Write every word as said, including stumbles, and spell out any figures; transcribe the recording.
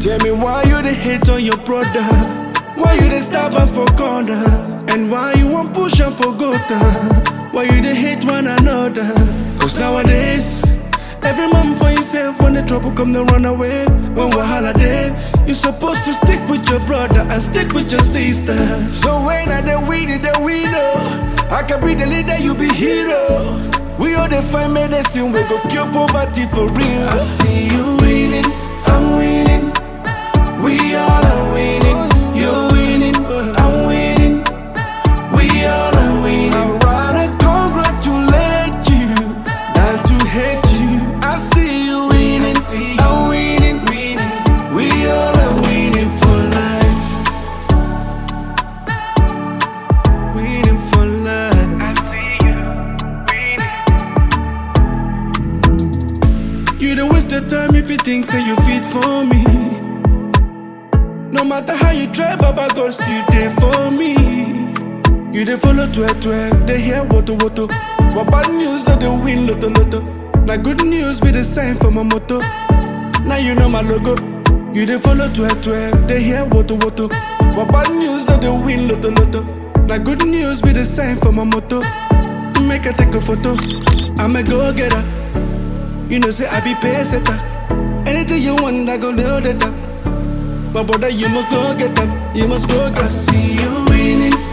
Tell me why you the hate on your brother? Why you the stab am for corner? And why you won't push am for gutter? Why you the hate one another? Cause nowadays, every man for himself. When the trouble come, they run away. When we're holiday, you supposed to stick with your brother and stick with your sister. So when I the winner, the winner, I can be the leader, you be hero. We all the find medicine, we go cure poverty for real. I see you winning, I'm winning. We all are winning. You're winning, I'm winning. We all are winning. I'd rather congratulate you than to hate you. I see you winning, I'm winning. We all are winning for life. Winning for life. I see you winning. You don't waste your time if you think say you fit for me. No matter how you try, Baba God still there for me. You dey follow twerk twerk, they hear woto woto. But bad news that they win lotto lotto. Now good news be the sign for my motto. Now you know my logo. You dey follow twerk twerk, they hear woto woto. But bad news that they win lotto lotto. Now good news be the sign for my motto. Make I take a photo, I'm a go-getter. You know say I be pay setter. Anything you want, I go load it up. My brother, you must go get them. You must go get them. I see you winning.